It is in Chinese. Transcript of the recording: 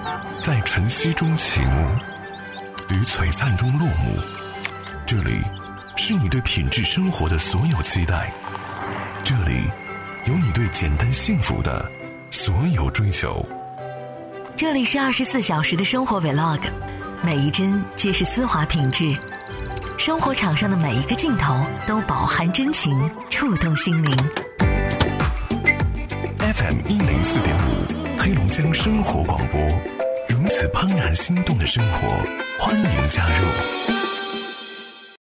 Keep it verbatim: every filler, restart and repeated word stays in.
在晨曦中起舞，于璀璨中落幕。这里是你对品质生活的所有期待，这里有你对简单幸福的所有追求。 这里是二十四小时的生活 Vlog， 每一帧皆是丝滑品质，生活场上的每一个镜头都饱含真情，触动心灵。 F M 一零四点五，黑龙江生活广播，如此怦然心动的生活，欢迎加入。